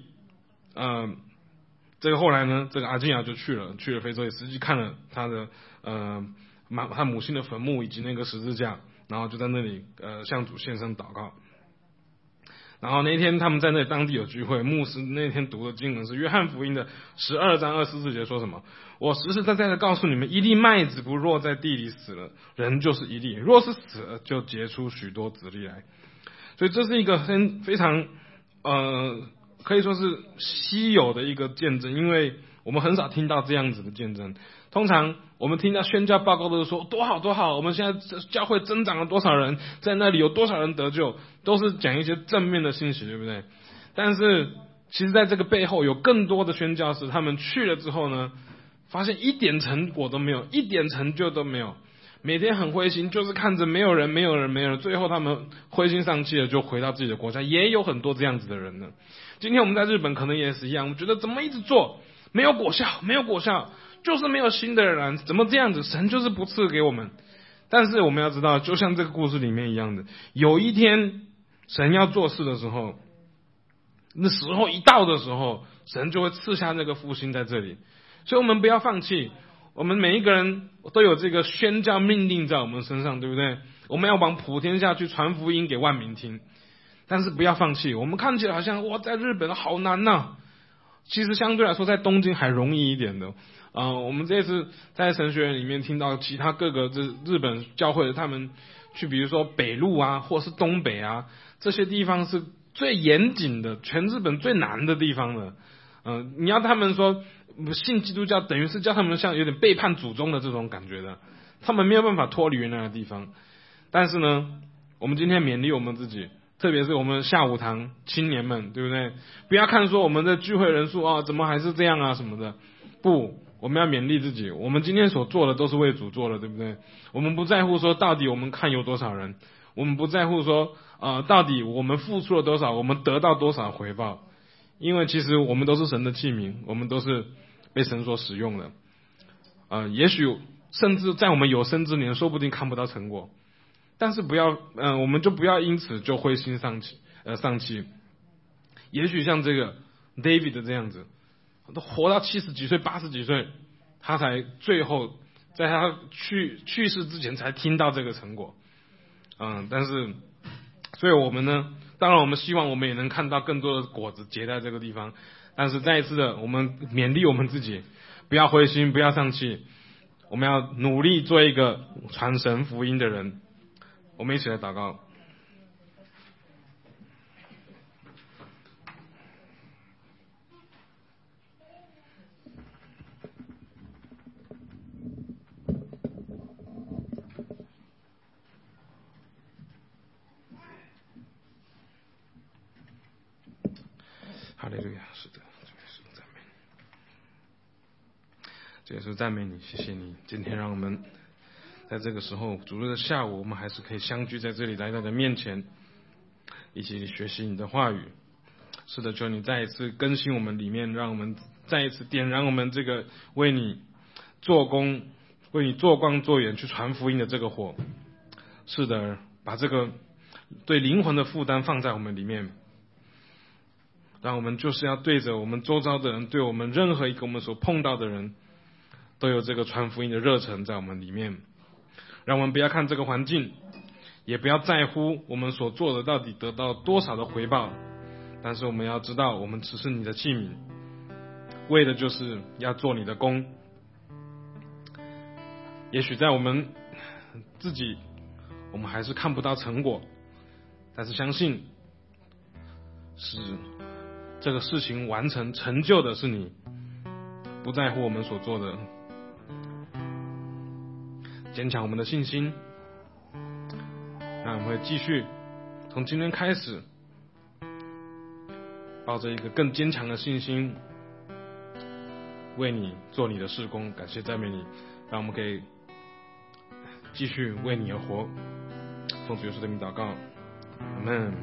Speaker 1: 这个后来呢，这个阿基亚就去了非洲，也实际看了他的他母亲的坟墓以及那个十字架，然后就在那里向主献上祷告。然后那天他们在那里当地有聚会，牧师那天读的经文是约翰福音的12章24节，说什么？我实实在在的告诉你们，一粒麦子不落在地里死了，人就是一粒；若是死了，就结出许多子粒来。所以这是一个非常可以说是稀有的一个见证，因为我们很少听到这样子的见证。通常我们听到宣教报告都是说多好多好，我们现在教会增长了多少人，在那里有多少人得救，都是讲一些正面的信息，对不对？但是其实在这个背后有更多的宣教士，他们去了之后呢，发现一点成果都没有，一点成就都没有，每天很灰心，就是看着没有人，最后他们灰心丧气了，就回到自己的国家。也有很多这样子的人呢。今天我们在日本可能也是一样，我觉得怎么一直做没有果效，就是没有新的人，怎么这样子？神就是不赐给我们。但是我们要知道，就像这个故事里面一样的，有一天神要做事的时候，那时候一到的时候，神就会赐下那个复兴在这里。所以我们不要放弃，我们每一个人都有这个宣教命令在我们身上，对不对？我们要往普天下去传福音给万民听，但是不要放弃。我们看起来好像在日本好难呐，其实相对来说在东京还容易一点的。我们这次在神学院里面听到其他各个日本教会的，他们去比如说北路啊，或是东北啊，这些地方是最严谨的，全日本最难的地方了。你要他们说信基督教，等于是叫他们像有点背叛祖宗的这种感觉的，他们没有办法脱离原来的地方。但是呢，我们今天勉励我们自己，特别是我们下午堂青年们，对不对？不要看说我们的聚会人数怎么还是这样啊什么的，不，我们要勉励自己，我们今天所做的都是为主做的，对不对？我们不在乎说到底我们看有多少人，我们不在乎说到底我们付出了多少，我们得到多少回报，因为其实我们都是神的器皿，我们都是被神所使用的。也许甚至在我们有生之年，说不定看不到成果，但是我们就不要因此就灰心丧气。也许像这个 David 这样子，都活到70几岁、80几岁，他才最后在他去世之前才听到这个成果。但是，所以我们呢，当然我们希望我们也能看到更多的果子结在这个地方。但是再一次的，我们勉励我们自己，不要灰心，不要丧气，我们要努力做一个传神福音的人。我们一起来祷告。哈利路亚，是的，主耶稣赞美你，谢谢你，今天让我们在这个时候，主日的下午，我们还是可以相聚在这里，来到你的面前，一起学习你的话语。是的，求你再一次更新我们里面，让我们再一次点燃我们这个为你做工、为你做光做盐去传福音的这个火。是的，把这个对灵魂的负担放在我们里面，让我们就是要对着我们周遭的人，对我们任何一个我们所碰到的人，都有这个传福音的热忱在我们里面。让我们不要看这个环境，也不要在乎我们所做的到底得到多少的回报，但是我们要知道，我们只是你的器皿，为的就是要做你的工。也许在我们自己，我们还是看不到成果，但是相信是这个事情完成成就的是你，不在乎我们所做的。坚强我们的信心，让我们会继续从今天开始，抱着一个更坚强的信心，为你做你的事工。感谢赞美你，让我们可以继续为你而活。 奉主耶稣的名祷告，阿们。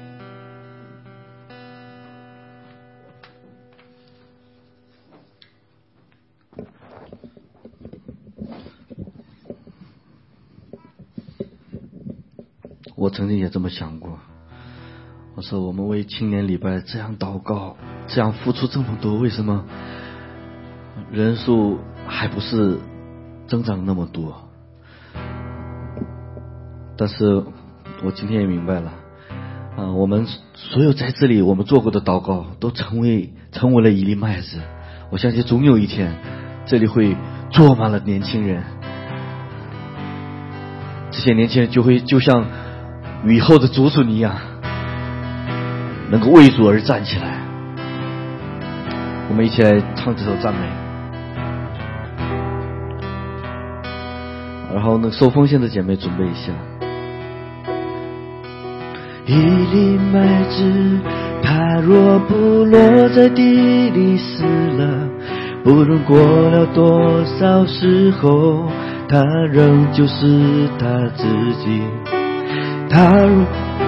Speaker 5: 我曾经也这么想过，我说我们为青年礼拜这样祷告，这样付出这么多，为什么人数还不是增长那么多？但是我今天也明白了，我们所有在这里我们做过的祷告都成为了一粒麦子。我相信总有一天这里会坐满了年轻人，这些年轻人就像雨后的竹笋一样，能够为主而站起来。我们一起来唱这首赞美，然后呢，受奉献的姐妹准备一下。一粒麦子，它若不落在地里死了，不论过了多少时候，它仍旧是它自己。它若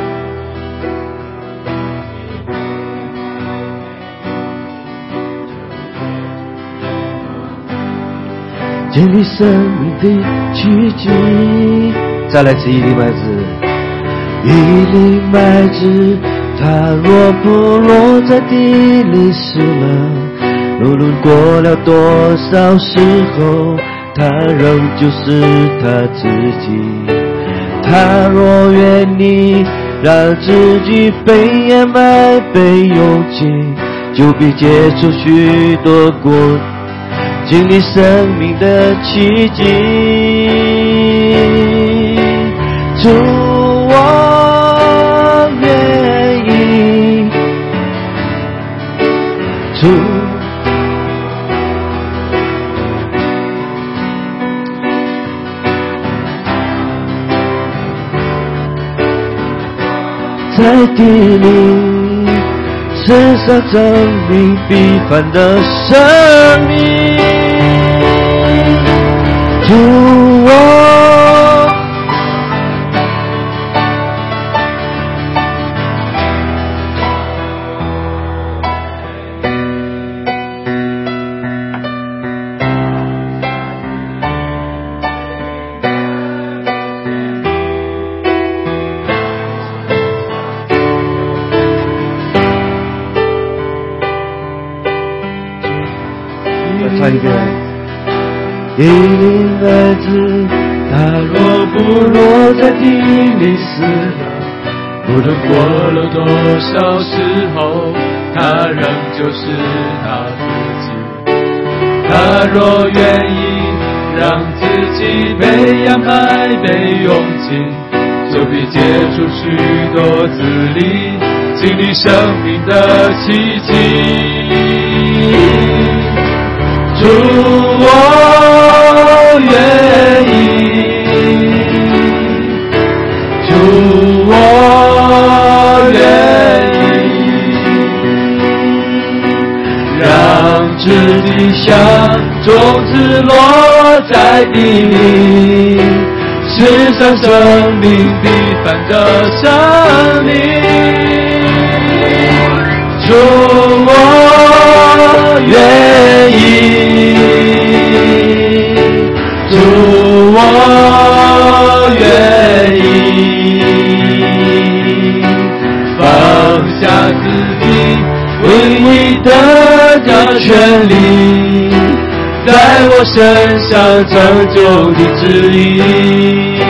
Speaker 5: 经历生命的奇迹，再来自一粒麦子，一粒麦子，它若不落在地里死了，无论过了多少时候，它仍旧是它自己。他若愿意让自己被掩埋被用尽，就必结出许多果，经历生命的奇迹。主，我愿意，主，在地里世上证明必凡的生命。主，我唱一遍。一粒麦子，它若不落在地里死了，
Speaker 6: 无论过了多少时候，它仍旧是它自己。它若愿意让自己被掩埋被用尽，就必结出许多子粒，经历生命的奇迹。主，我愿意，主，我愿意，让自己像种子落在地里，世上生命必凡的生命。主，我愿意，主，我愿意，放下自己，为你得着权利，在我身上成就你旨意。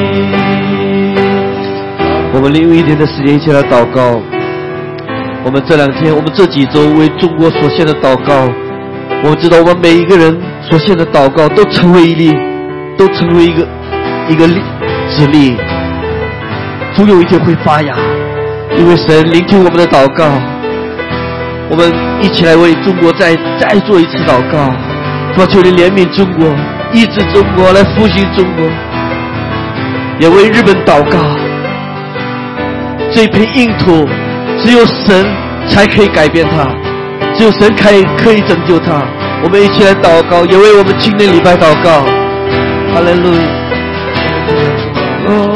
Speaker 5: 我们利用一点的时间一起来祷告。我们这两天，我们这几周为中国所献的祷告，我们知道我们每一个人所献的祷告都成为一粒，都成为一个籽粒，终有一天会发芽，因为神聆听我们的祷告。我们一起来为中国再做一次祷告，求你怜悯中国，医治中国，来复兴中国，也为日本祷告。这片硬土只有神才可以改变它，只有神可以拯救它。我们一起来祷告，也为我们青年礼拜祷告。哈利路亚。